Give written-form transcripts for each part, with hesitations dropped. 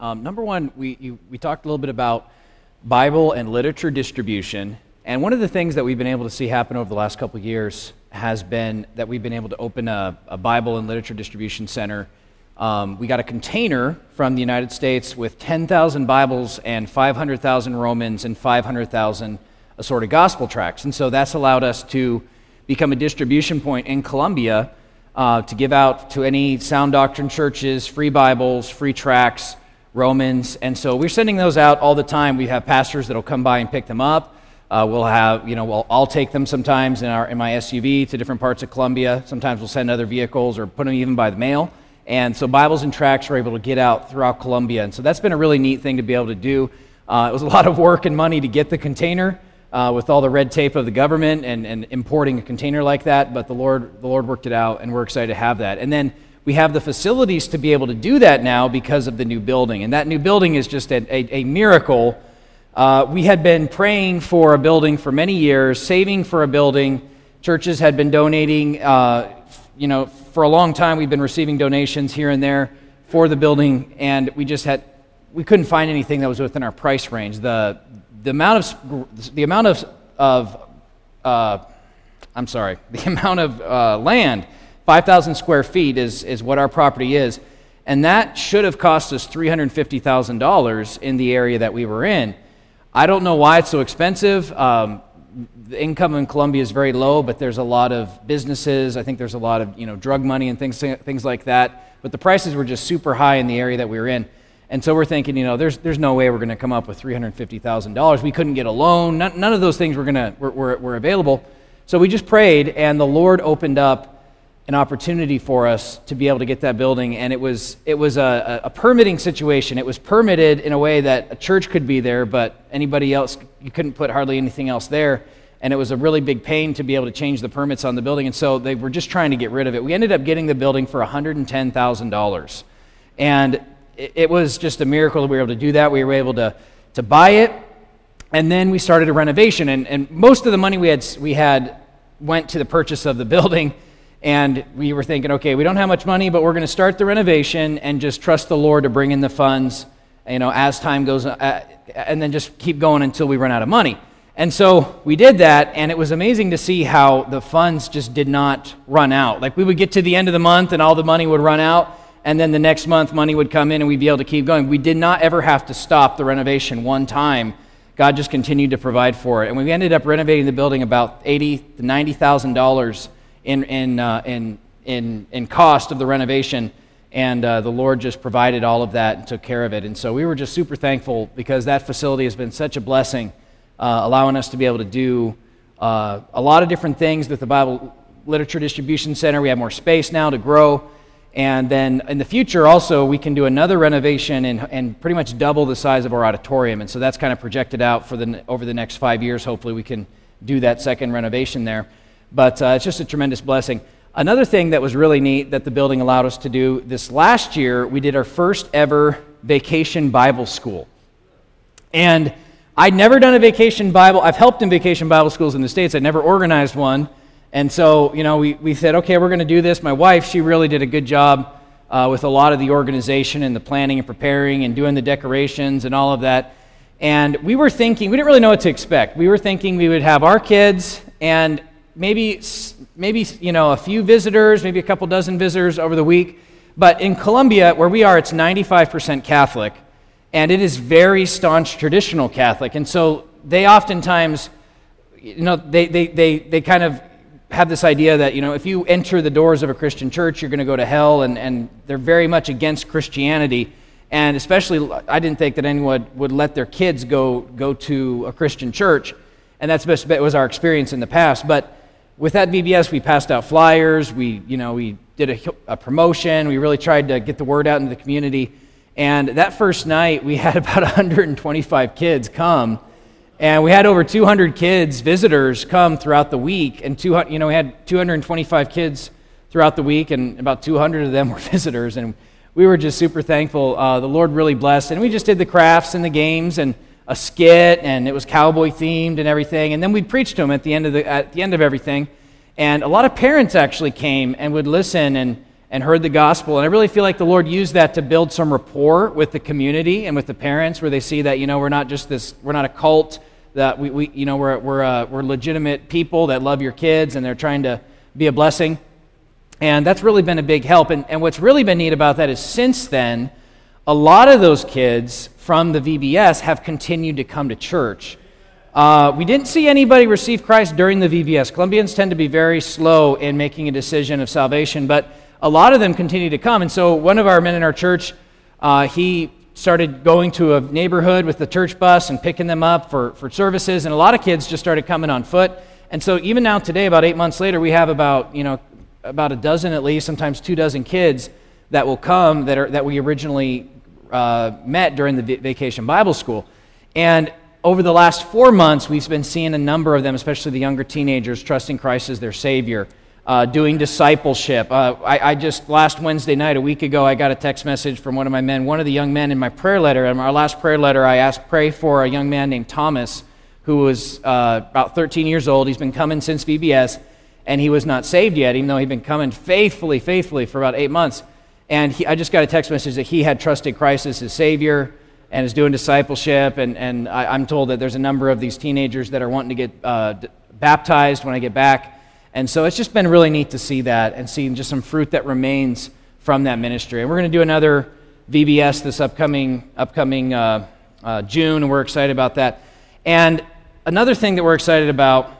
Number one, we talked a little bit about Bible and literature distribution, and one of the things that we've been able to see happen over the last couple of years has been that we've been able to open a Bible and literature distribution center. We got a container from the United States with 10,000 Bibles and 500,000 Romans and 500,000 assorted gospel tracts, and so that's allowed us to become a distribution point in Columbia to give out to any sound doctrine churches, free Bibles, free tracts, Romans, and so we're sending those out all the time. We have pastors that'll come by and pick them up. I'll take them sometimes in my SUV to different parts of Columbia. Sometimes we'll send other vehicles or put them even by the mail. And so Bibles and tracts are able to get out throughout Columbia, and so that's been a really neat thing to be able to do. It was a lot of work and money to get the container with all the red tape of the government and importing a container like that, but the Lord worked it out, and we're excited to have that. And then we have the facilities to be able to do that now because of the new building, and that new building is just a miracle. We had been praying for a building for many years, saving for a building. Churches had been donating, for a long time we've been receiving donations here and there for the building, and we couldn't find anything that was within our price range. The amount of land, 5,000 square feet is what our property is, and that should have cost us $350,000 in the area that we were in. I don't know why it's so expensive. The income in Columbia is very low, but there's a lot of businesses. I think there's a lot of drug money and things like that. But the prices were just super high in the area that we were in, and so we're thinking, there's no way we're going to come up with $350,000. We couldn't get a loan. None of those things were available. So we just prayed, and the Lord opened up an opportunity for us to be able to get that building, and it was a permitting situation. It was permitted in a way that a church could be there, but anybody else, you couldn't put hardly anything else there, and it was a really big pain to be able to change the permits on the building, and so they were just trying to get rid of it. We ended up getting the building for $110,000, and it was just a miracle that we were able to do that. We were able to buy it, and then we started a renovation, and most of the money we had went to the purchase of the building. And we were thinking, okay, we don't have much money, but we're going to start the renovation and just trust the Lord to bring in the funds, as time goes, and then just keep going until we run out of money. And so we did that, and it was amazing to see how the funds just did not run out. Like, we would get to the end of the month, and all the money would run out, and then the next month money would come in, and we'd be able to keep going. We did not ever have to stop the renovation one time. God just continued to provide for it. And we ended up renovating the building about $80,000 to $90,000 in cost of the renovation, and the Lord just provided all of that and took care of it. And so we were just super thankful because that facility has been such a blessing, allowing us to be able to do a lot of different things with the Bible Literature Distribution Center. We have more space now to grow, and then in the future also we can do another renovation and pretty much double the size of our auditorium, and so that's kind of projected out for over the next 5 years. Hopefully we can do that second renovation there. But it's just a tremendous blessing. Another thing that was really neat that the building allowed us to do this last year, we did our first ever vacation Bible school. And I'd never done a vacation Bible. I've helped in vacation Bible schools in the States. I'd never organized one. And so, we said, okay, we're going to do this. My wife, she really did a good job with a lot of the organization and the planning and preparing and doing the decorations and all of that. And we were thinking, we didn't really know what to expect. We were thinking we would have our kids and maybe a few visitors, maybe a couple dozen visitors over the week. But in Columbia, where we are, it's 95% Catholic, and it is very staunch traditional Catholic. And so they oftentimes, they kind of have this idea that, if you enter the doors of a Christian church, you're going to go to hell, and they're very much against Christianity. And especially, I didn't think that anyone would let their kids go to a Christian church, and that was our experience in the past. But with that VBS, we passed out flyers, we did a promotion, we really tried to get the word out into the community, and that first night, we had about 125 kids come, and we had over 200 visitors come throughout the week, and we had 225 kids throughout the week, and about 200 of them were visitors, and we were just super thankful. The Lord really blessed, and we just did the crafts and the games, and a skit, and it was cowboy themed and everything. And then we'd preach to them at the end of everything. And a lot of parents actually came and would listen, and and heard the gospel. And I really feel like the Lord used that to build some rapport with the community and with the parents, where they see that, we're not just we're not a cult, that we're legitimate people that love your kids and they're trying to be a blessing. And that's really been a big help. And what's really been neat about that is since then, a lot of those kids from the VBS have continued to come to church. We didn't see anybody receive Christ during the VBS. Columbians tend to be very slow in making a decision of salvation, but a lot of them continue to come. And so one of our men in our church, he started going to a neighborhood with the church bus and picking them up for services, and a lot of kids just started coming on foot. And so even now today, about 8 months later, we have about a dozen at least, sometimes 24 kids that will come that we originally met during the Vacation Bible School. And over the last 4 months, we've been seeing a number of them, especially the younger teenagers, trusting Christ as their Savior, doing discipleship. I just, last Wednesday night, a week ago, I got a text message from one of my men, one of the young men in my prayer letter. In our last prayer letter, I asked, pray for a young man named Thomas, who was about 13 years old. He's been coming since VBS, and he was not saved yet, even though he'd been coming faithfully for about 8 months. And I just got a text message that he had trusted Christ as his Savior and is doing discipleship. And I'm told that there's a number of these teenagers that are wanting to get baptized when I get back. And so it's just been really neat to see that and seeing just some fruit that remains from that ministry. And we're going to do another VBS this upcoming June, and we're excited about that. And another thing that we're excited about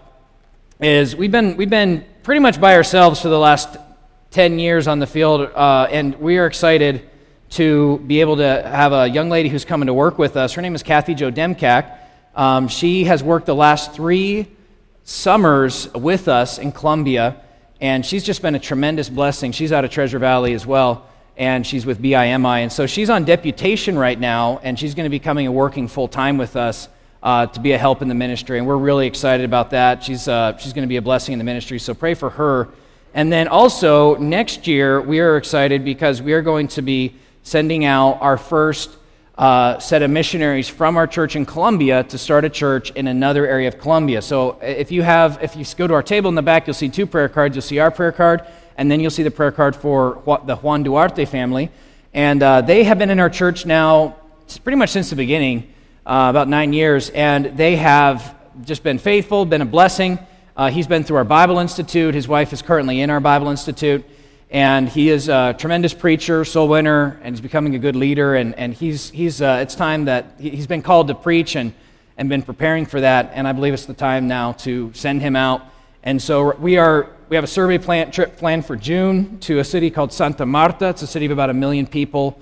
is we've been pretty much by ourselves for the last 10 years on the field, and we are excited to be able to have a young lady who's coming to work with us. Her name is Kathy Jo Demkak. She has worked the last 3 summers with us in Columbia, and she's just been a tremendous blessing. She's out of Treasure Valley as well, and she's with BIMI, and so she's on deputation right now, and she's going to be coming and working full-time with us to be a help in the ministry, and we're really excited about that. She's going to be a blessing in the ministry, so pray for her. And then also, next year, we are excited because we are going to be sending out our first set of missionaries from our church in Columbia to start a church in another area of Columbia. So if you go to our table in the back, you'll see 2 prayer cards. You'll see our prayer card, and then you'll see the prayer card for the Juan Duarte family. And they have been in our church now pretty much since the beginning, about 9 years, and they have just been faithful, been a blessing. He's been through our Bible Institute. His wife is currently in our Bible Institute. And he is a tremendous preacher, soul winner, and he's becoming a good leader. And it's time that he's been called to preach and been preparing for that. And I believe it's the time now to send him out. And so we have a survey trip planned for June to a city called Santa Marta. It's a city of about 1 million people.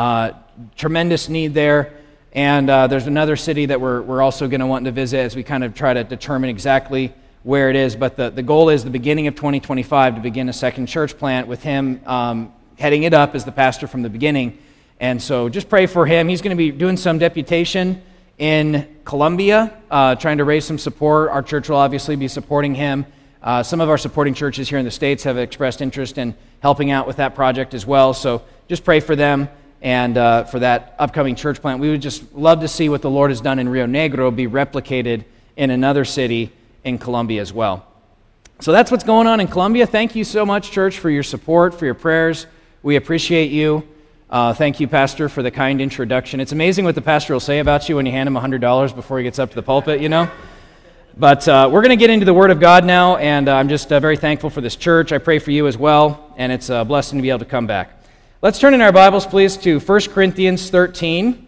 Tremendous need there. And there's another city that we're also going to want to visit as we kind of try to determine exactly where it is, but the goal is the beginning of 2025 to begin a second church plant with him heading it up as the pastor from the beginning. And so just pray for him. He's going to be doing some deputation in Columbia, trying to raise some support. Our church will obviously be supporting him. Some of our supporting churches here in the States have expressed interest in helping out with that project as well. So just pray for them and for that upcoming church plant. We would just love to see what the Lord has done in Rio Negro be replicated in another city in Columbia as well. So that's what's going on in Columbia. Thank you so much, church, for your support, for your prayers. We appreciate you. Thank you, Pastor, for the kind introduction. It's amazing what the pastor will say about you when you hand him $100 before he gets up to the pulpit, But we're going to get into the Word of God now, and I'm just very thankful for this church. I pray for you as well, and it's a blessing to be able to come back. Let's turn in our Bibles, please, to 1 Corinthians 13.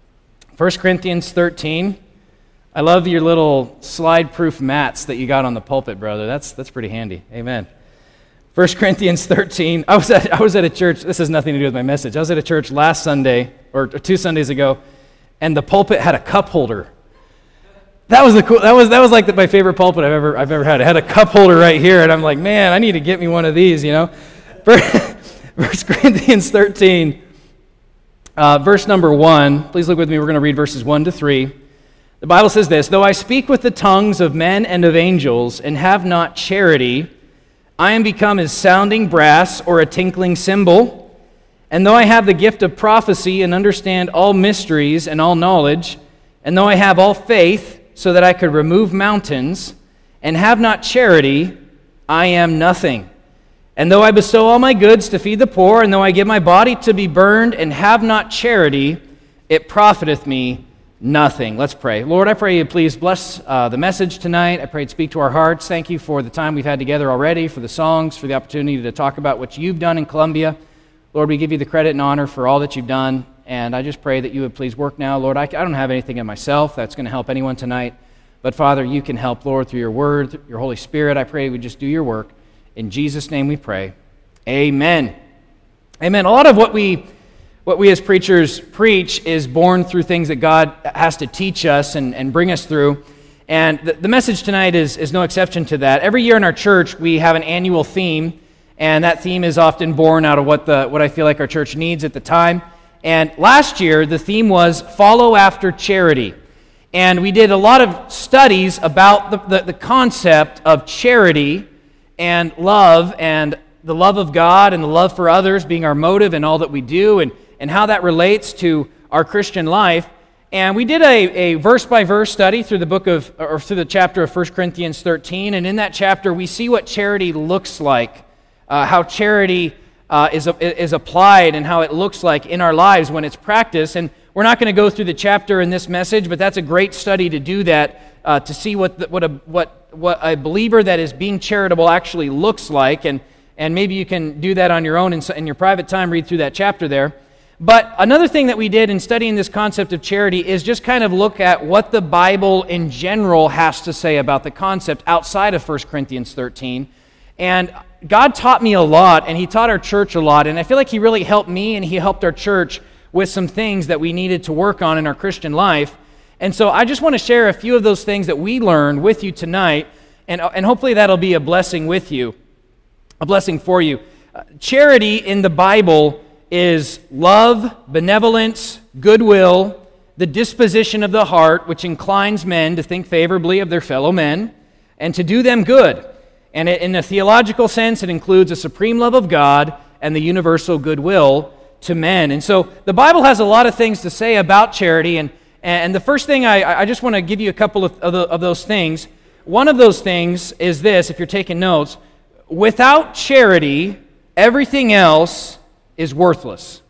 1 Corinthians 13. I love your little slide-proof mats that you got on the pulpit, brother. That's pretty handy. Amen. 1 Corinthians 13. I was at a church. This has nothing to do with my message. I was at a church last Sunday, or 2 Sundays ago, and the pulpit had a cup holder. That was That was like my favorite pulpit I've ever had. It had a cup holder right here, and I'm like, man, I need to get me one of these. 1 Corinthians 13, verse number 1. Please look with me. We're going to read verses 1 to 3. The Bible says this: "Though I speak with the tongues of men and of angels, and have not charity, I am become as sounding brass or a tinkling cymbal. And though I have the gift of prophecy and understand all mysteries and all knowledge, and though I have all faith so that I could remove mountains, and have not charity, I am nothing. And though I bestow all my goods to feed the poor, and though I give my body to be burned and have not charity, it profiteth me nothing. Let's pray. Lord, I pray you please bless the message tonight. I pray you'd speak to our hearts. Thank you for the time we've had together already, for the songs, for the opportunity to talk about what you've done in Columbia. Lord, we give you the credit and honor for all that you've done, and I just pray that you would please work now. Lord, I don't have anything in myself that's going to help anyone tonight, but Father, you can help, Lord, through your word, your Holy Spirit. I pray we just do your work. In Jesus' name we pray. Amen. Amen. A lot of what we as preachers preach is born through things that God has to teach us and bring us through. And the message tonight is no exception to that. Every year in our church, we have an annual theme, and that theme is often born out of what I feel like our church needs at the time. And last year, the theme was Follow After Charity. And we did a lot of studies about the concept of charity and love, and the love of God and the love for others being our motive in all that we do, and how that relates to our Christian life. And we did a verse-by-verse study through the chapter of 1 Corinthians 13, and in that chapter we see what charity looks like, how charity is applied and how it looks like in our lives when it's practiced. And we're not going to go through the chapter in this message, but that's a great study to do that, to see what a believer that is being charitable actually looks like, and maybe you can do that on your own in your private time, read through that chapter there. But another thing that we did in studying this concept of charity is just kind of look at what the Bible in general has to say about the concept outside of 1 Corinthians 13. And God taught me a lot, and He taught our church a lot, and I feel like He really helped me and He helped our church with some things that we needed to work on in our Christian life. And so I just want to share a few of those things that we learned with you tonight, and hopefully that'll be a blessing with you, a blessing for you. Charity in the Bible is love, benevolence, goodwill, the disposition of the heart, which inclines men to think favorably of their fellow men and to do them good. And in a theological sense, it includes a supreme love of God and the universal goodwill to men. And so the Bible has a lot of things to say about charity, and the first thing I just want to give you a couple of those things. One of those things is this, if you're taking notes: without charity, everything else is worthless.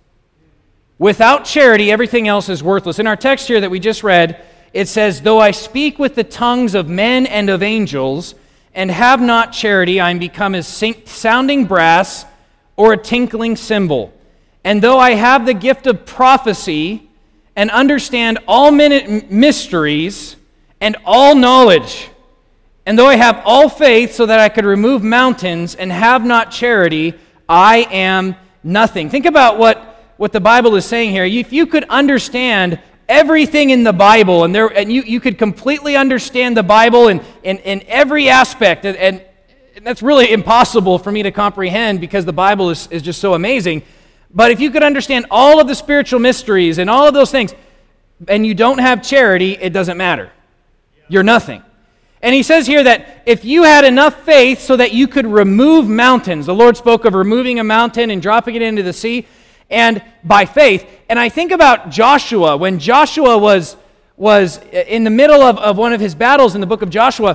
Without charity, everything else is worthless. In our text here that we just read, it says, "Though I speak with the tongues of men and of angels, and have not charity, I am become as sounding brass or a tinkling cymbal. And though I have the gift of prophecy, and understand all mysteries and all knowledge, and though I have all faith so that I could remove mountains, and have not charity, I am nothing." Think about what the Bible is saying here. If you could understand everything in the Bible, and you could completely understand the Bible in every aspect, and that's really impossible for me to comprehend because the Bible is just so amazing. But if you could understand all of the spiritual mysteries and all of those things, and you don't have charity, it doesn't matter. You're nothing. And he says here that if you had enough faith so that you could remove mountains, the Lord spoke of removing a mountain and dropping it into the sea, and by faith. And I think about Joshua, when Joshua was in the middle of one of his battles in the book of Joshua,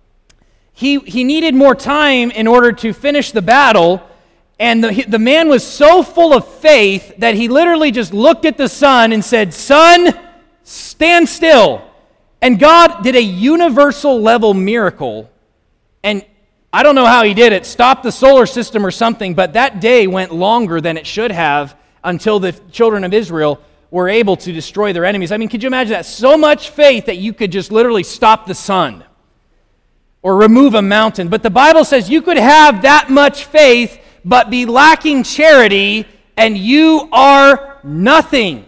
he needed more time in order to finish the battle. And the man was so full of faith that he literally just looked at the sun and said, "Sun, stand still." And God did a universal level miracle. And I don't know how he did it, stopped the solar system or something, but that day went longer than it should have until the children of Israel were able to destroy their enemies. I mean, could you imagine that? So much faith that you could just literally stop the sun or remove a mountain. But the Bible says you could have that much faith but be lacking charity, and you are nothing.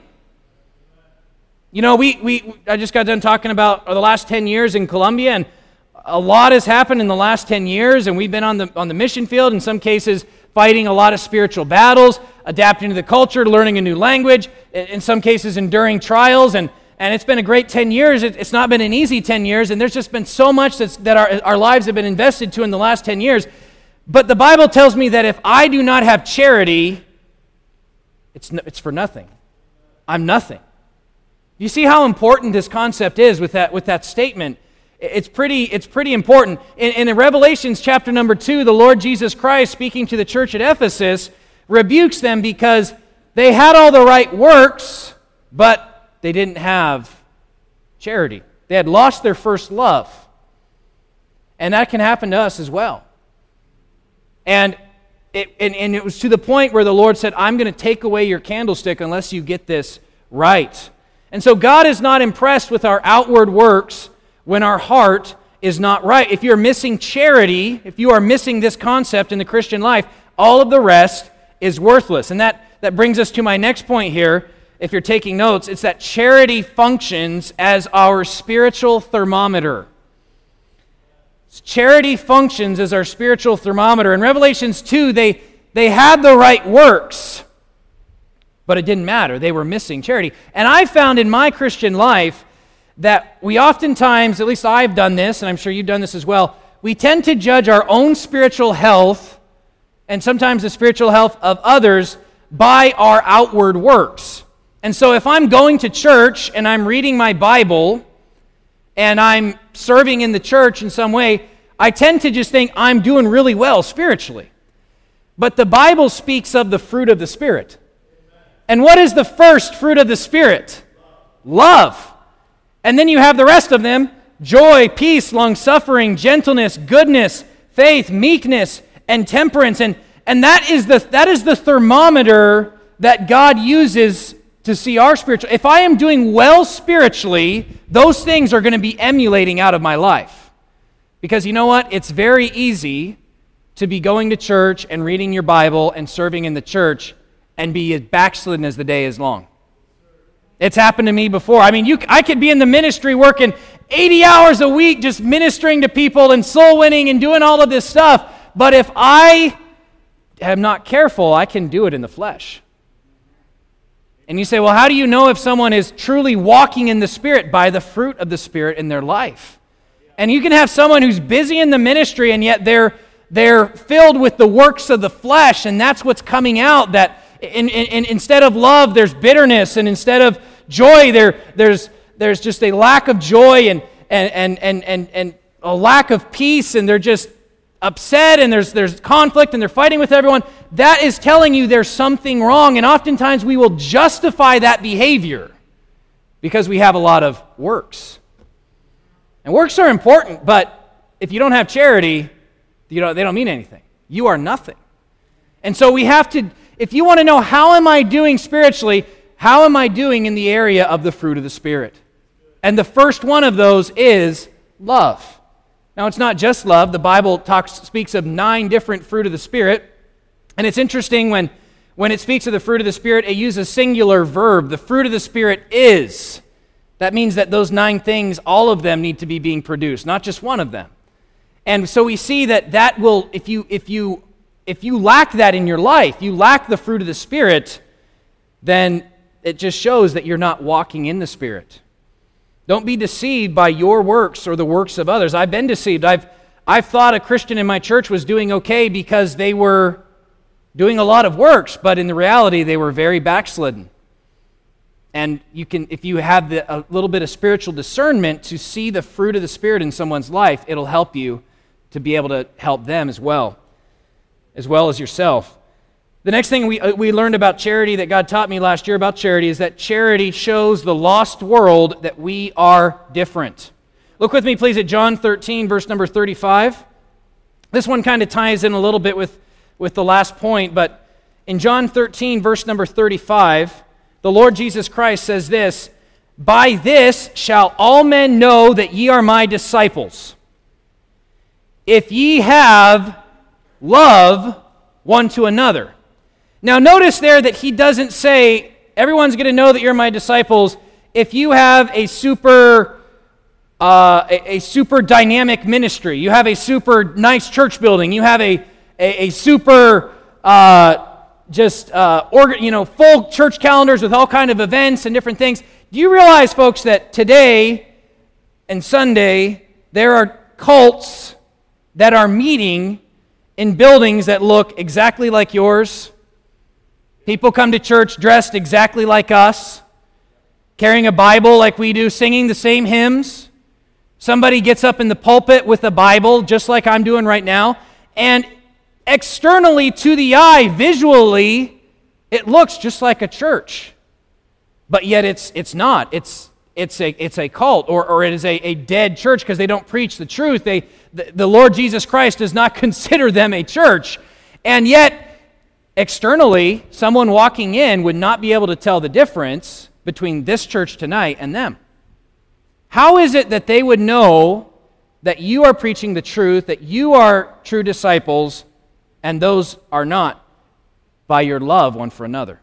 You know, I just got done talking about the last 10 years in Columbia, and a lot has happened in the last 10 years, and we've been on the mission field, in some cases fighting a lot of spiritual battles, adapting to the culture, learning a new language, in some cases enduring trials, and it's been a great 10 years. It's not been an easy 10 years, and there's just been so much that our lives have been invested to in the last 10 years. But the Bible tells me that if I do not have charity, it's for nothing. I'm nothing. You see how important this concept is with that statement? It's pretty important. In Revelations chapter number 2, the Lord Jesus Christ, speaking to the church at Ephesus, rebukes them because they had all the right works, but they didn't have charity. They had lost their first love. And that can happen to us as well. And it was to the point where the Lord said, I'm going to take away your candlestick unless you get this right. And so God is not impressed with our outward works when our heart is not right. If you're missing charity, if you are missing this concept in the Christian life, all of the rest is worthless. And that brings us to my next point here. If you're taking notes, it's that charity functions as our spiritual thermometer. Charity functions as our spiritual thermometer. In Revelations 2, they had the right works, but it didn't matter. They were missing charity. And I found in my Christian life that we oftentimes, at least I've done this, and I'm sure you've done this as well, we tend to judge our own spiritual health and sometimes the spiritual health of others by our outward works. And so if I'm going to church and I'm reading my Bible and I'm serving in the church in some way, I tend to just think I'm doing really well spiritually. But the Bible speaks of the fruit of the Spirit. And what is the first fruit of the Spirit? Love. And then you have the rest of them: joy, peace, long-suffering, gentleness, goodness, faith, meekness, and temperance. And that is the thermometer that God uses to see our spiritual. If I am doing well spiritually, those things are going to be emulating out of my life. Because you know what? It's very easy to be going to church and reading your Bible and serving in the church and be as backslidden as the day is long. It's happened to me before. I mean, I could be in the ministry working 80 hours a week just ministering to people and soul winning and doing all of this stuff. But if I am not careful, I can do it in the flesh. And you say, well, how do you know if someone is truly walking in the Spirit? By the fruit of the Spirit in their life. And you can have someone who's busy in the ministry and yet they're filled with the works of the flesh, and that's what's coming out. That instead of love, there's bitterness, and instead of joy, there's just a lack of joy and a lack of peace, and they're just upset, and there's conflict, and they're fighting with everyone. That is telling you there's something wrong, and oftentimes we will justify that behavior because we have a lot of works. And works are important, but if you don't have charity, they don't mean anything. You are nothing. And so we have to, if you want to know how am I doing spiritually, how am I doing in the area of the fruit of the Spirit? And the first one of those is love. Now, it's not just love. The Bible speaks of 9 different fruit of the Spirit. And it's interesting when it speaks of the fruit of the Spirit, it uses a singular verb. The fruit of the Spirit is. That means that those 9 things, all of them need to be being produced, not just one of them. And so we see that will, if you lack that in your life, you lack the fruit of the Spirit, then it just shows that you're not walking in the Spirit. Don't be deceived by your works or the works of others. I've been deceived. I've thought a Christian in my church was doing okay because they were doing a lot of works, but in the reality, they were very backslidden. And you can, if you have a little bit of spiritual discernment to see the fruit of the Spirit in someone's life, it'll help you to be able to help them as well as yourself. The next thing we learned about charity that God taught me last year about charity is that charity shows the lost world that we are different. Look with me, please, at John 13, verse number 35. This one kind of ties in a little bit with the last point, but in John 13, verse number 35, the Lord Jesus Christ says this: "By this shall all men know that ye are my disciples, if ye have love one to another." Now notice there that he doesn't say, everyone's going to know that you're my disciples if you have a super dynamic ministry. You have a super nice church building. You have a super full church calendars with all kind of events and different things. Do you realize, folks, that today and Sunday there are cults that are meeting in buildings that look exactly like yours? People come to church dressed exactly like us, carrying a Bible like we do, singing the same hymns, Somebody gets up in the pulpit with a Bible, just like I'm doing right now, and externally to the eye, visually, it looks just like a church. But yet it's not. It's a cult, or it is a dead church because they don't preach the truth. The Lord Jesus Christ does not consider them a church. And yet, externally, someone walking in would not be able to tell the difference between this church tonight and them. How is it that they would know that you are preaching the truth, that you are true disciples, and those are not? By your love one for another.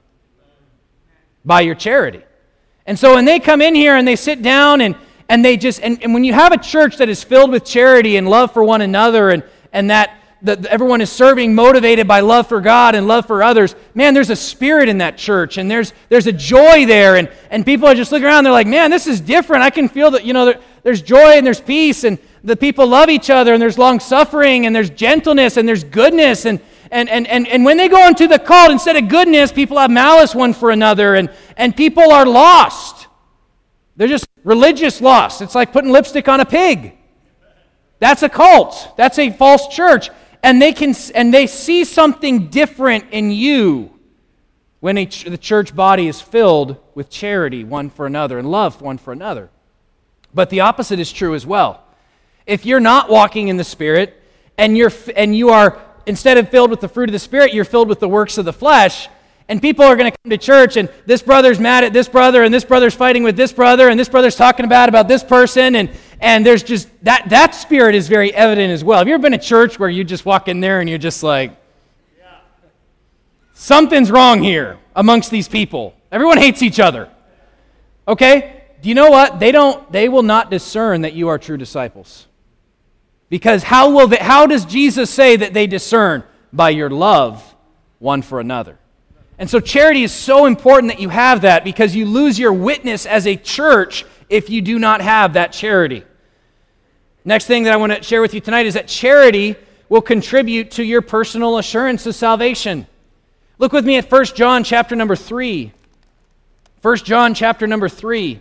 By your charity. And so when they come in here and they sit down and when you have a church that is filled with charity and love for one another and that everyone is serving motivated by love for God and love for others, man, there's a spirit in that church and there's a joy there and people are just looking around, they're like, man, this is different. I can feel that, there's joy and there's peace and the people love each other and there's long suffering and there's gentleness and there's goodness and when they go into the cult, instead of goodness, people have malice one for another and people are lost. They're just religious lost. It's like putting lipstick on a pig. That's a cult. That's a false church. And they see something different in you when the church body is filled with charity one for another and love one for another. But the opposite is true as well. If you're not walking in the Spirit and you are, instead of filled with the fruit of the Spirit, you're filled with the works of the flesh, and people are going to come to church and this brother's mad at this brother and this brother's fighting with this brother and this brother's talking about this person and there's just, that spirit is very evident as well. Have you ever been to church where you just walk in there and you're just like, something's wrong here amongst these people. Everyone hates each other. Okay? Do you know what? They will not discern that you are true disciples. Because how does Jesus say that they discern? By your love one for another. And so charity is so important that you have that, because you lose your witness as a church if you do not have that charity. Next thing that I want to share with you tonight is that charity will contribute to your personal assurance of salvation. Look with me at 1 John chapter number 3. 1 John chapter number 3.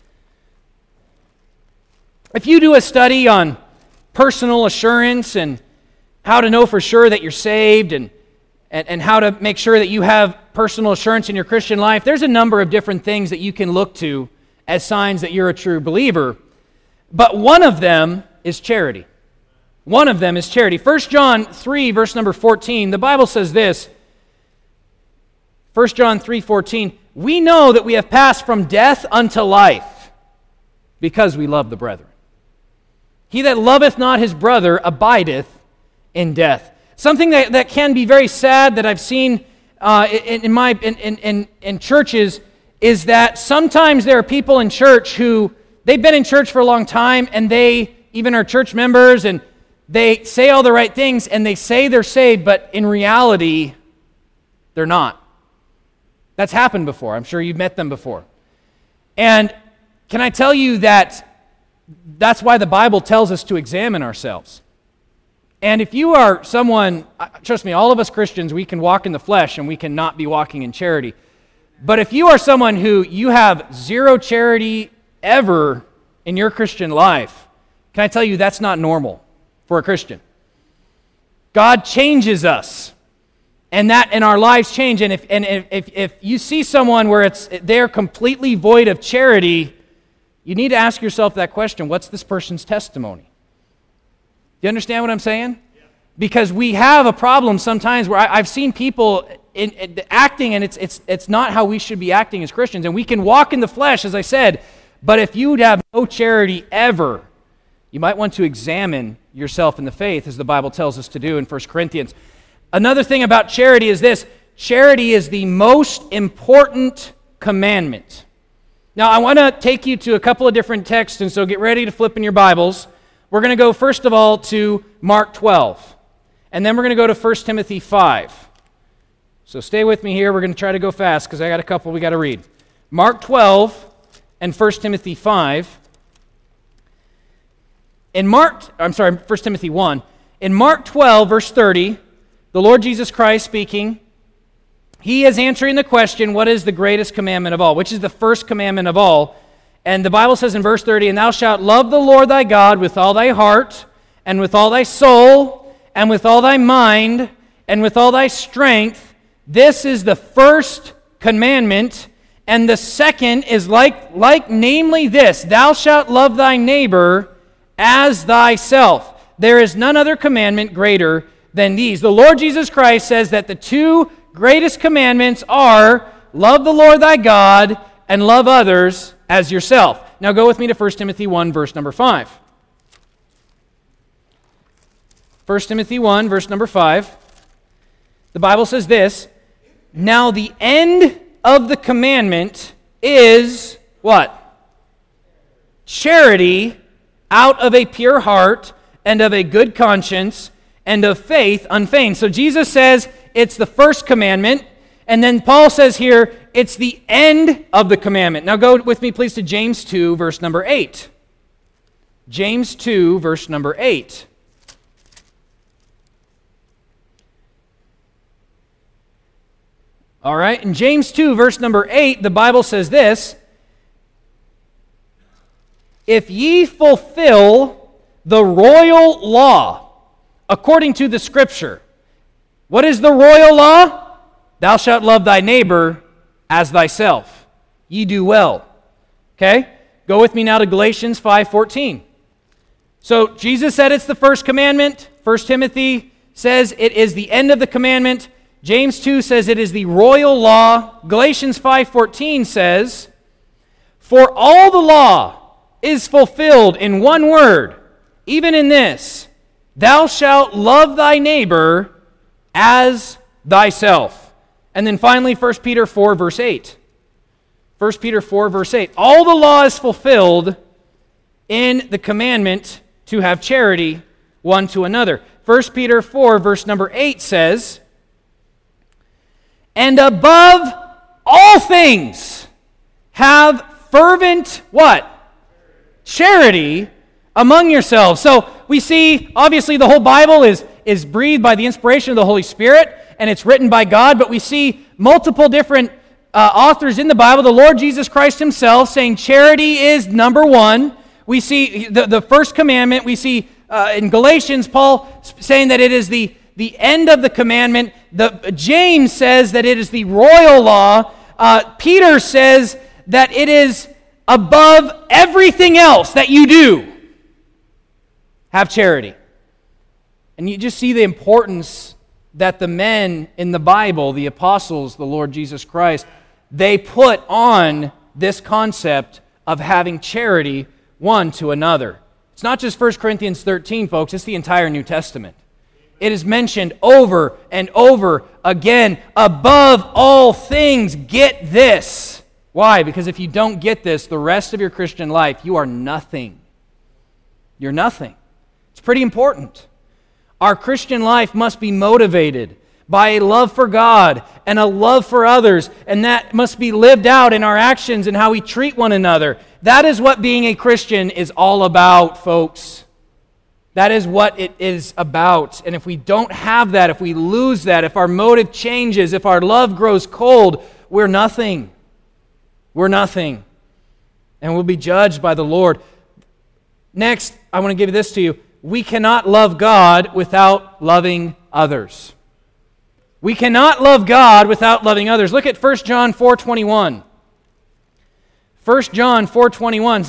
If you do a study on personal assurance and how to know for sure that you're saved and how to make sure that you have personal assurance in your Christian life, there's a number of different things that you can look to as signs that you're a true believer. But one of them is charity. One of them is charity. 1 John 3, verse number 14, the Bible says this, 1 John 3:14, we know that we have passed from death unto life because we love the brethren. He that loveth not his brother abideth in death. Something that can be very sad that I've seen in churches is that sometimes there are people in church who, they've been in church for a long time and they even are church members and they say all the right things and they say they're saved, but in reality, they're not. That's happened before. I'm sure you've met them before. And can I tell you that that's why the Bible tells us to examine ourselves. And if you are someone, trust me, all of us Christians, we can walk in the flesh and we cannot be walking in charity. But if you are someone who you have zero charity ever in your Christian life, can I tell you that's not normal for a Christian? God changes us, and our lives change. And if you see someone where they're completely void of charity, you need to ask yourself that question: what's this person's testimony? Do you understand what I'm saying? Yeah. Because we have a problem sometimes where I've seen people acting, and it's not how we should be acting as Christians. And we can walk in the flesh, as I said, but if you have no charity ever, you might want to examine yourself in the faith, as the Bible tells us to do in 1 Corinthians. Another thing about charity is this: charity is the most important commandment. Now, I want to take you to a couple of different texts, and so get ready to flip in your Bibles. We're going to go, first of all, to Mark 12, and then we're going to go to 1 Timothy 5. So stay with me here. We're going to try to go fast because I got a couple we got to read. Mark 12 and 1 Timothy 5. 1 Timothy 1. In Mark 12, verse 30, the Lord Jesus Christ speaking, he is answering the question, what is the greatest commandment of all? Which is the first commandment of all? And the Bible says in verse 30, "And thou shalt love the Lord thy God with all thy heart, and with all thy soul, and with all thy mind, and with all thy strength. This is the first commandment. And the second is like namely this, thou shalt love thy neighbor as thyself. There is none other commandment greater than these." The Lord Jesus Christ says that the two greatest commandments are love the Lord thy God and love others as yourself. Now go with me to 1 Timothy 1, verse number 5. 1 Timothy 1, verse number 5. The Bible says this, "Now the end of the commandment is" what? "Charity out of a pure heart and of a good conscience and of faith unfeigned." So Jesus says it's the first commandment, and then Paul says here it's the end of the commandment. Now go with me please to James 2, verse number 8. James 2, verse number 8. All right, in James 2, verse number 8, the Bible says this, "If ye fulfill the royal law according to the Scripture." What is the royal law? "Thou shalt love thy neighbor as thyself. Ye do well." Okay? Go with me now to Galatians 5:14. So Jesus said it's the first commandment. 1 Timothy says it is the end of the commandment. James 2 says it is the royal law. Galatians 5:14 says, "For all the law is fulfilled in one word, even in this, thou shalt love thy neighbor as thyself." And then finally, 1 Peter 4, verse 8. 1 Peter 4, verse 8. "All the law is fulfilled in the commandment to have charity one to another." 1 Peter 4, verse number 8 says, "And above all things, have fervent," what? "Charity among yourselves." So we see, obviously, the whole Bible is breathed by the inspiration of the Holy Spirit, and it's written by God, but we see multiple different authors in the Bible, the Lord Jesus Christ himself saying charity is number one. We see the first commandment, we see in Galatians, Paul saying that it is the end of the commandment. James says that it is the royal law. Peter says that it is above everything else that you do. Have charity. And you just see the importance that the men in the Bible, the apostles, the Lord Jesus Christ, they put on this concept of having charity one to another. It's not just 1 Corinthians 13, folks, it's the entire New Testament. It is mentioned over and over again. Above all things, get this. Why? Because if you don't get this, the rest of your Christian life, you are nothing. You're nothing. It's pretty important. Our Christian life must be motivated by a love for God and a love for others, and that must be lived out in our actions and how we treat one another. That is what being a Christian is all about, folks. That is what it is about. And if we don't have that, if we lose that, if our motive changes, if our love grows cold, we're nothing. We're nothing. And we'll be judged by the Lord. Next, I want to give this to you. We cannot love God without loving others. We cannot love God without loving others. Look at 1 John 4:21. 1 John 4:21.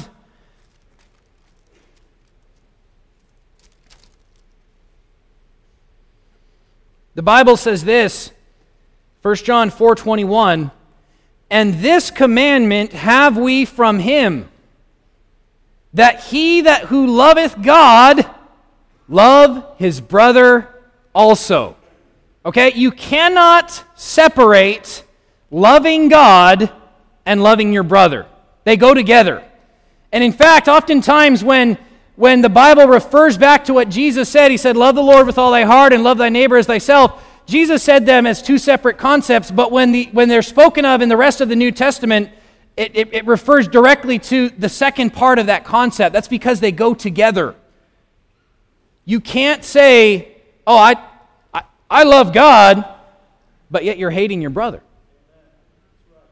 The Bible says this, 1 John 4:21, "And this commandment have we from him, that he who loveth God love his brother also." Okay, you cannot separate loving God and loving your brother. They go together. And in fact, oftentimes when the Bible refers back to what Jesus said, he said, "Love the Lord with all thy heart and love thy neighbor as thyself." Jesus said them as two separate concepts, but when they're spoken of in the rest of the New Testament, it refers directly to the second part of that concept. That's because they go together. You can't say, "Oh, I love God," but yet you're hating your brother.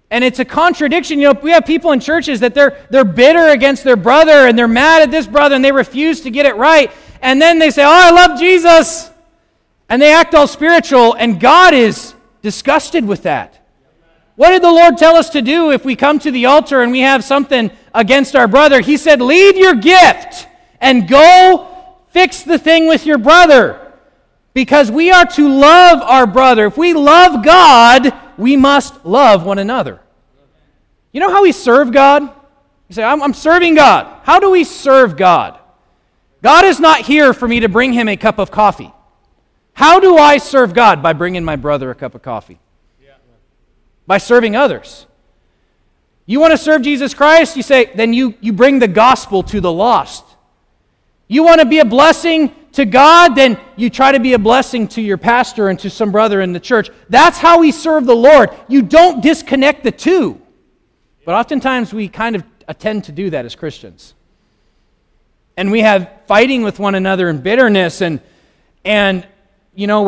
And it's a contradiction. We have people in churches that they're bitter against their brother, and they're mad at this brother, and they refuse to get it right. And then they say, oh, I love Jesus. And they act all spiritual, and God is disgusted with that. What did the Lord tell us to do if we come to the altar and we have something against our brother? He said, leave your gift and go fix the thing with your brother. Because we are to love our brother. If we love God, we must love one another. You know how we serve God? You say, I'm serving God. How do we serve God? God is not here for me to bring him a cup of coffee. How do I serve God? By bringing my brother a cup of coffee. By serving others. You want to serve Jesus Christ? You say, then you bring the gospel to the lost. You want to be a blessing to God? Then you try to be a blessing to your pastor and to some brother in the church. That's how we serve the Lord. You don't disconnect the two. But oftentimes we kind of tend to do that as Christians. And we have fighting with one another and bitterness, and you know,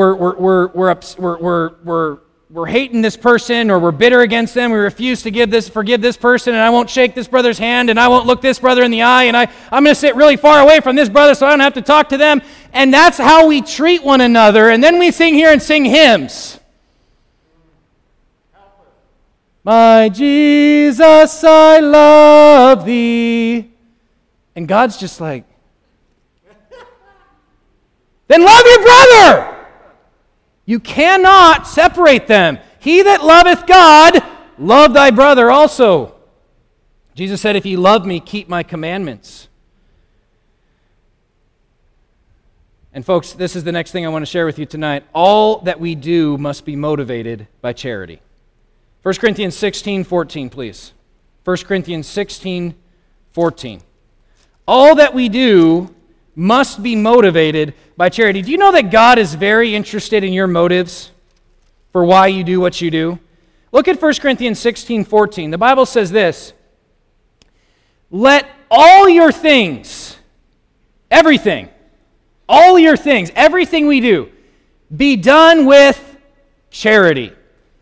we're hating this person, or we're bitter against them. We refuse to forgive this person, and I won't shake this brother's hand, and I won't look this brother in the eye, and I'm going to sit really far away from this brother so I don't have to talk to them. And that's how we treat one another. And then we sing here and sing hymns. My Jesus, I love thee. And God's just like, then love your brother. You cannot separate them. He that loveth God, love thy brother also. Jesus said, if ye love me, keep my commandments. And folks, this is the next thing I want to share with you tonight. All that we do must be motivated by charity. 1 Corinthians 16:14, please. 1 Corinthians 16:14. All that we do must be motivated by charity. Do you know that God is very interested in your motives for why you do what you do? Look at 1 Corinthians 16:14. The Bible says this, let all your things, everything, all your things, everything we do, be done with charity.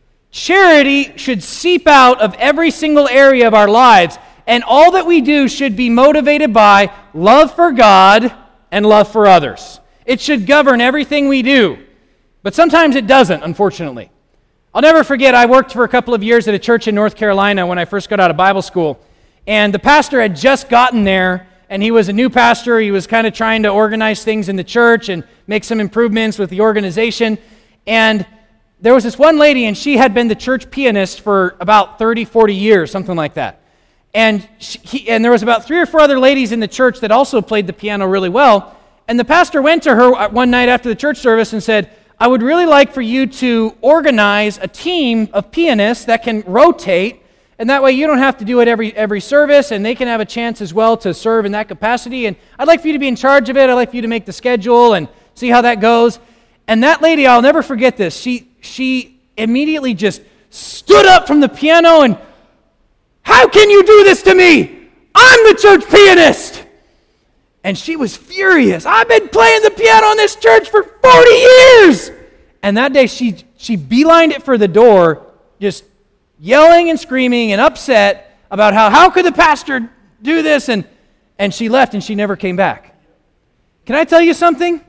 Charity should seep out of every single area of our lives, and all that we do should be motivated by love for God and love for others. It should govern everything we do. But sometimes it doesn't, unfortunately. I'll never forget, I worked for a couple of years at a church in North Carolina when I first got out of Bible school. And the pastor had just gotten there, and he was a new pastor. He was kind of trying to organize things in the church and make some improvements with the organization. And there was this one lady, and she had been the church pianist for about 30, 40 years, something like that. And there was about 3 or 4 other ladies in the church that also played the piano really well. And the pastor went to her one night after the church service and said, I would really like for you to organize a team of pianists that can rotate, and that way you don't have to do it every service, and they can have a chance as well to serve in that capacity. And I'd like for you to be in charge of it. I'd like for you to make the schedule and see how that goes. And that lady, I'll never forget this, she immediately just stood up from the piano and, how can you do this to me? I'm the church pianist. And she was furious. I've been playing the piano in this church for 40 years. And that day she beelined it for the door, just yelling and screaming and upset about how could the pastor do this? And she left and she never came back. Can I tell you something?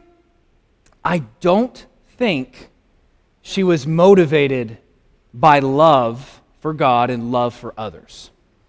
I don't think she was motivated by love for God and love for others.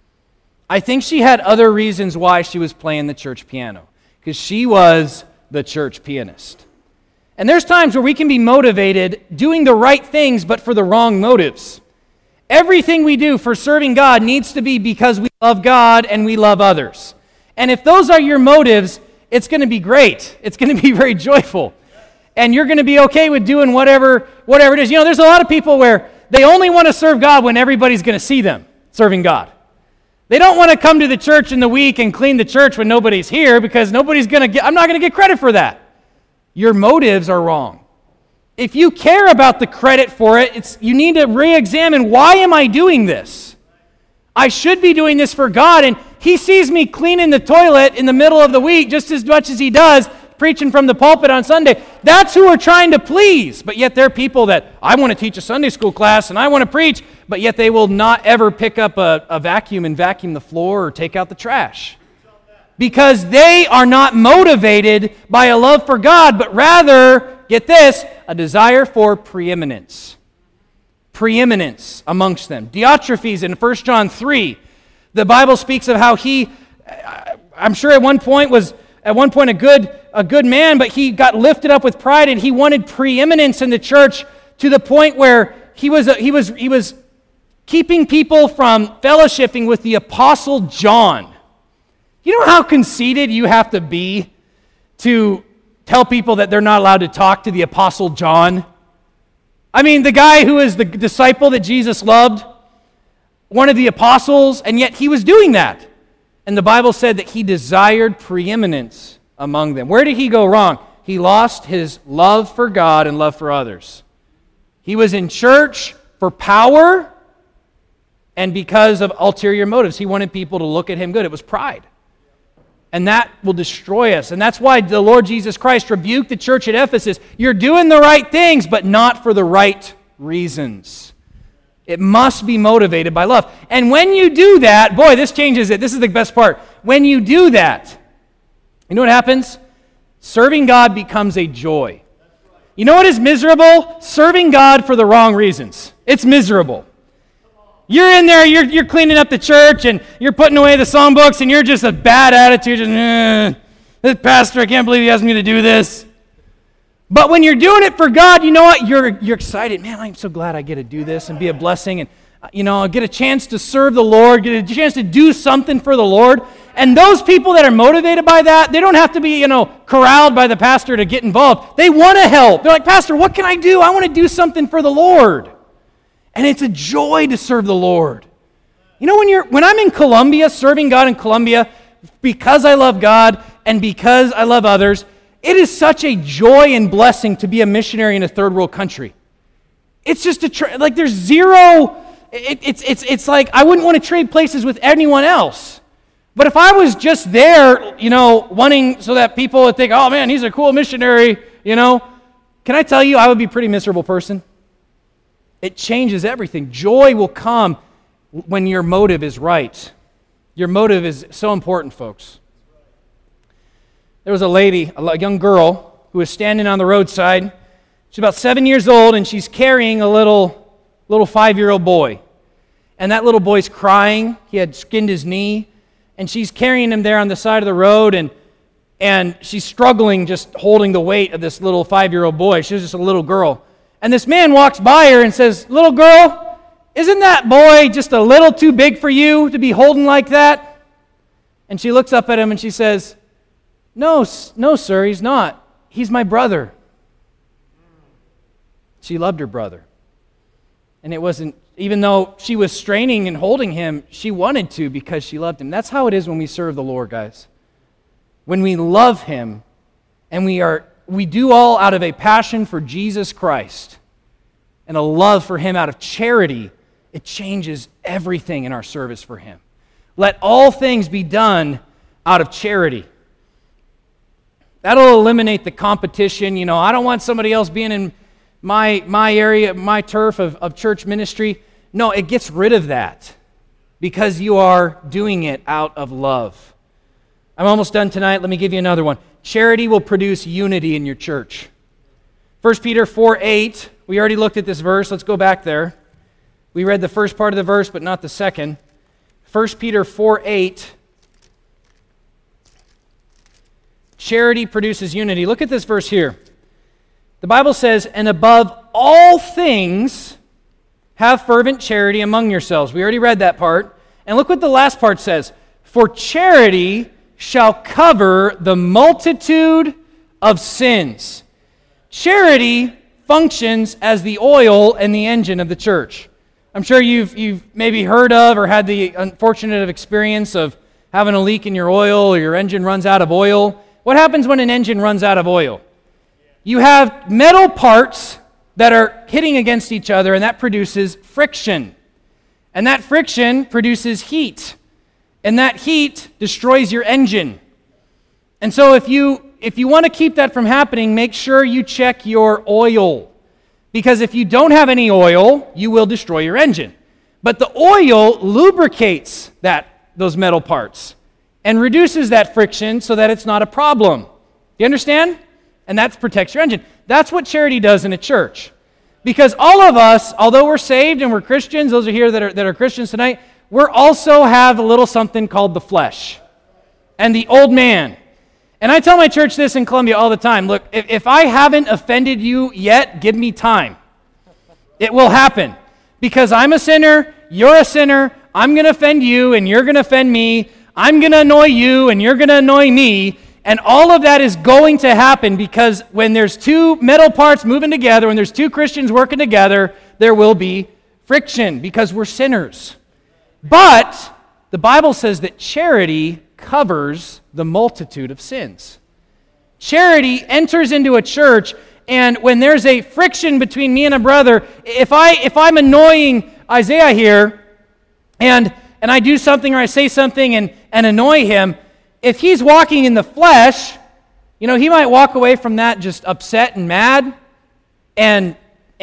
I think she had other reasons why she was playing the church piano, because she was the church pianist. And there's times where we can be motivated doing the right things, but for the wrong motives. Everything we do for serving God needs to be because we love God and we love others. And if those are your motives, it's going to be great. It's going to be very joyful. And you're going to be okay with doing whatever it is. You know, there's a lot of people where they only want to serve God when everybody's going to see them serving God. They don't want to come to the church in the week and clean the church when nobody's here, because I'm not going to get credit for that. Your motives are wrong. If you care about the credit for it, you need to re-examine, why am I doing this? I should be doing this for God, and He sees me cleaning the toilet in the middle of the week just as much as He does preaching from the pulpit on Sunday. That's who we're trying to please. But yet there are people that, I want to teach a Sunday school class and I want to preach, but yet they will not ever pick up a vacuum and vacuum the floor or take out the trash. Because they are not motivated by a love for God, but rather, get this, a desire for preeminence. Preeminence amongst them. Diotrephes in 1 John 3, the Bible speaks of how he, I'm sure at one point a good man, but he got lifted up with pride and he wanted preeminence in the church to the point where he was keeping people from fellowshipping with the Apostle John. You know how conceited you have to be to tell people that they're not allowed to talk to the Apostle John? I mean, the guy who is the disciple that Jesus loved, one of the apostles, and yet he was doing that. And the Bible said that he desired preeminence among them. Where did he go wrong? He lost his love for God and love for others. He was in church for power and because of ulterior motives. He wanted people to look at him good. It was pride. And that will destroy us. And that's why the Lord Jesus Christ rebuked the church at Ephesus. You're doing the right things, but not for the right reasons. It must be motivated by love. And when you do that, boy, this changes it. This is the best part. When you do that, you know what happens? Serving God becomes a joy. You know what is miserable? Serving God for the wrong reasons. It's miserable. You're in there, you're cleaning up the church, and you're putting away the songbooks, and you're just a bad attitude. This pastor, I can't believe he asked me to do this. But when you're doing it for God, you know what? You're excited. Man, I'm so glad I get to do this and be a blessing, and get a chance to serve the Lord, get a chance to do something for the Lord. And those people that are motivated by that, they don't have to be, corralled by the pastor to get involved. They want to help. They're like, Pastor, what can I do? I want to do something for the Lord. And it's a joy to serve the Lord. When I'm in Colombia, serving God in Colombia, because I love God and because I love others, it is such a joy and blessing to be a missionary in a third world country. It's just there's zero. It's like I wouldn't want to trade places with anyone else. But if I was just there, wanting so that people would think, oh man, he's a cool missionary, can I tell you, I would be a pretty miserable person. It changes everything. Joy will come when your motive is right. Your motive is so important, folks. There was a young girl, who was standing on the roadside. She's about 7 years old, and she's carrying a little 5-year-old boy. And that little boy's crying. He had skinned his knee. And she's carrying him there on the side of the road, and she's struggling just holding the weight of this little 5-year-old boy. She was just a little girl. And this man walks by her and says, little girl, isn't that boy just a little too big for you to be holding like that? And she looks up at him and she says, no, sir, he's not. He's my brother. She loved her brother. And it wasn't, even though she was straining and holding him, she wanted to because she loved him. That's how it is when we serve the Lord, guys. When we love him and we do all out of a passion for Jesus Christ and a love for him out of charity, it changes everything in our service for him. Let all things be done out of charity. That'll eliminate the competition. I don't want somebody else being in my area, my turf of church ministry. No, it gets rid of that because you are doing it out of love. I'm almost done tonight. Let me give you another one. Charity will produce unity in your church. 1 Peter 4:8. We already looked at this verse. Let's go back there. We read the first part of the verse, but not the second. 1 Peter 4:8. Charity produces unity. Look at this verse here. The Bible says, and above all things, have fervent charity among yourselves. We already read that part. And look what the last part says. For charity shall cover the multitude of sins. Charity functions as the oil and the engine of the church. I'm sure you've maybe heard of or had the unfortunate experience of having a leak in your oil or your engine runs out of oil. What happens when an engine runs out of oil? You have metal parts that are hitting against each other, and that produces friction. And that friction produces heat. And that heat destroys your engine. And so if you if you want to keep that from happening, make sure you check your oil. Because if you don't have any oil, you will destroy your engine. But the oil lubricates those metal parts and reduces that friction so that it's not a problem. Do you understand? And that protects your engine. That's what charity does in a church. Because all of us, although we're saved and we're Christians, those are here that are Christians tonight, we also have a little something called the flesh and the old man. And I tell my church this in Columbia all the time. Look, if I haven't offended you yet, give me time. It will happen. Because I'm a sinner, you're a sinner, I'm going to offend you and you're going to offend me, I'm going to annoy you and you're going to annoy me, and all of that is going to happen because when there's two metal parts moving together, when there's two Christians working together, there will be friction because we're sinners. But the Bible says that charity covers the multitude of sins. Charity enters into a church, and when there's a friction between me and a brother, if I'm annoying Isaiah here, and I do something or I say something and annoy him, if he's walking in the flesh, he might walk away from that just upset and mad, and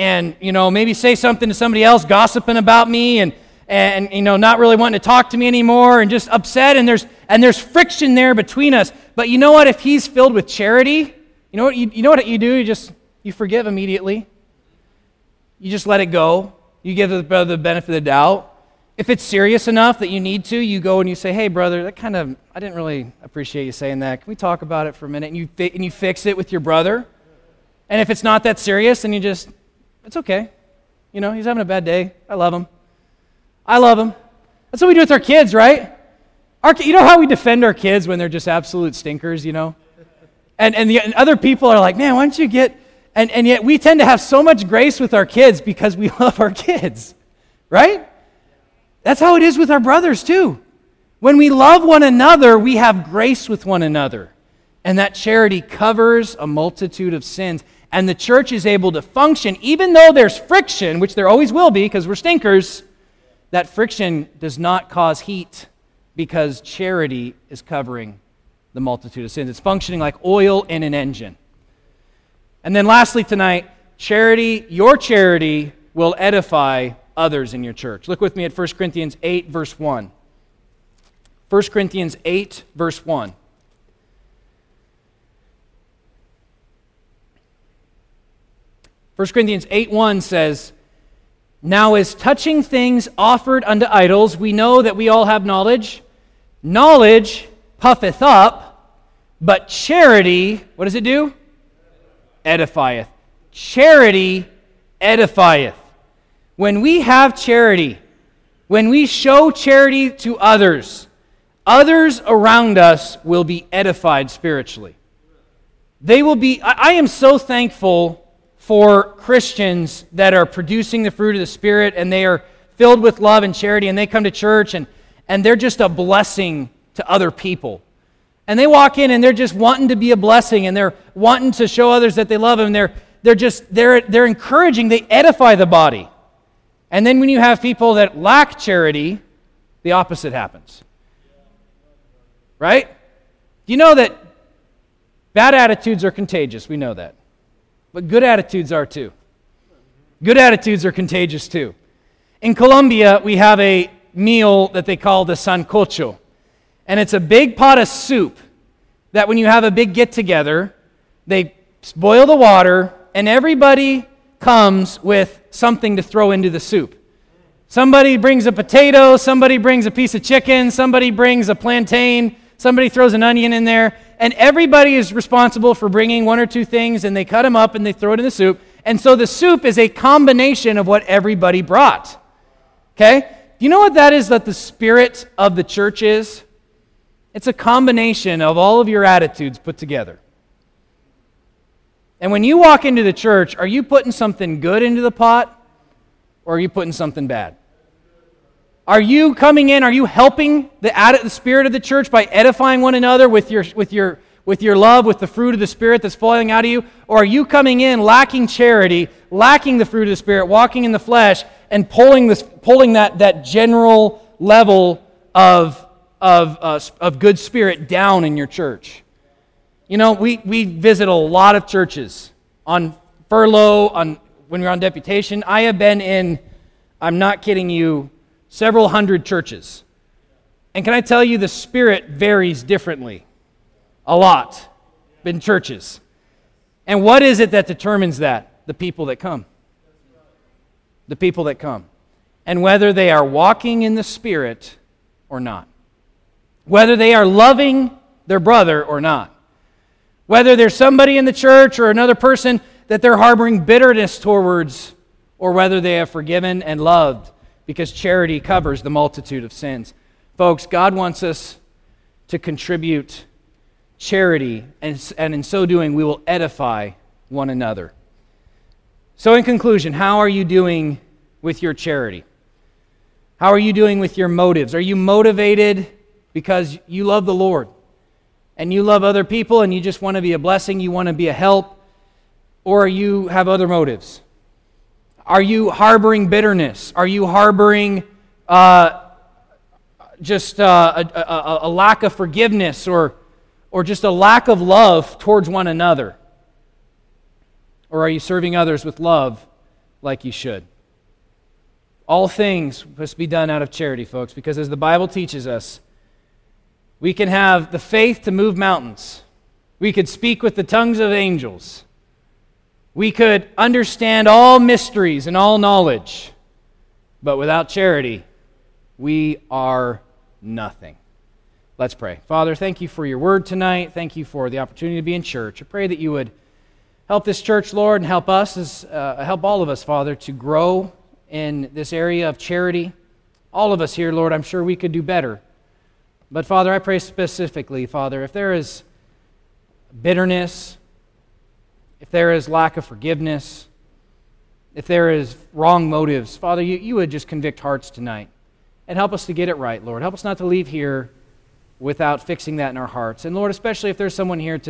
maybe say something to somebody else, gossiping about me, and not really wanting to talk to me anymore, and just upset, and there's friction there between us. But you know what? If he's filled with charity, you know what you do? You forgive immediately. You just let it go. You give the brother the benefit of the doubt. If it's serious enough that you need to, you go and you say, "Hey, brother, I didn't really appreciate you saying that. Can we talk about it for a minute?" And you fix it with your brother. And if it's not that serious, then it's okay. He's having a bad day. I love him. That's what we do with our kids, right? You know how we defend our kids when they're just absolute stinkers, And other people are like, "Man, why don't you get..." And yet we tend to have so much grace with our kids because we love our kids, right? That's how it is with our brothers too. When we love one another, we have grace with one another. And that charity covers a multitude of sins. And the church is able to function, even though there's friction, which there always will be because we're stinkers, that friction does not cause heat because charity is covering the multitude of sins. It's functioning like oil in an engine. And then lastly tonight, your charity will edify others in your church. Look with me at 1 Corinthians 8, verse 1. 1 Corinthians 8, verse 1. First Corinthians 8:1 says, "Now as touching things offered unto idols, we know that we all have knowledge. Knowledge puffeth up, but charity," what does it do? Edifieth. Charity edifieth. When we have charity, when we show charity to others around us will be edified spiritually. They will be. I am so thankful for Christians that are producing the fruit of the Spirit, and they are filled with love and charity, and they come to church, and they're just a blessing to other people. And they walk in, and they're just wanting to be a blessing, and they're wanting to show others that they love them. They're encouraging, they edify the body. And then when you have people that lack charity, the opposite happens. Right? You know that bad attitudes are contagious. We know that. But good attitudes are too. Good attitudes are contagious too. In Colombia, we have a meal that they call the sancocho. And it's a big pot of soup that when you have a big get-together, they boil the water, and everybody comes with something to throw into the soup. Somebody brings a potato, somebody brings a piece of chicken, somebody brings a plantain, somebody throws an onion in there, and everybody is responsible for bringing one or two things, and they cut them up and they throw it in the soup. And so the soup is a combination of what everybody brought. Okay? Do you know what that is, that the spirit of the church is? It's a combination of all of your attitudes put together. And when you walk into the church, are you putting something good into the pot, or are you putting something bad? Are you coming in, are you helping the spirit of the church by edifying one another with your love, with the fruit of the Spirit that's flowing out of you? Or are you coming in lacking charity, lacking the fruit of the Spirit, walking in the flesh, and pulling that general level of good spirit down in your church? You know, we visit a lot of churches on furlough, when we're on deputation. I have been in, I'm not kidding you, several hundred churches. And can I tell you, the spirit varies differently. A lot in churches. And what is it that determines that? The people that come. The people that come. And whether they are walking in the Spirit or not. Whether they are loving their brother or not. Whether there's somebody in the church or another person that they're harboring bitterness towards, or whether they have forgiven and loved, because charity covers the multitude of sins. Folks, God wants us to contribute charity, and in so doing, we will edify one another. So in conclusion, how are you doing with your charity? How are you doing with your motives? Are you motivated because you love the Lord and you love other people and you just want to be a blessing, you want to be a help, or you have other motives? Are you harboring bitterness? Are you harboring just a lack of forgiveness or just a lack of love towards one another? Or are you serving others with love like you should? All things must be done out of charity, folks, because as the Bible teaches us, we can have the faith to move mountains. We could speak with the tongues of angels. We could understand all mysteries and all knowledge. But without charity, we are nothing. Let's pray. Father, thank you for your word tonight. Thank you for the opportunity to be in church. I pray that you would help this church, Lord, and help us, help all of us, Father, to grow in this area of charity. All of us here, Lord, I'm sure we could do better. But Father, I pray specifically, Father, if there is bitterness, if there is lack of forgiveness, if there is wrong motives, Father, you would just convict hearts tonight and help us to get it right, Lord. Help us not to leave here without fixing that in our hearts. And Lord, especially if there's someone here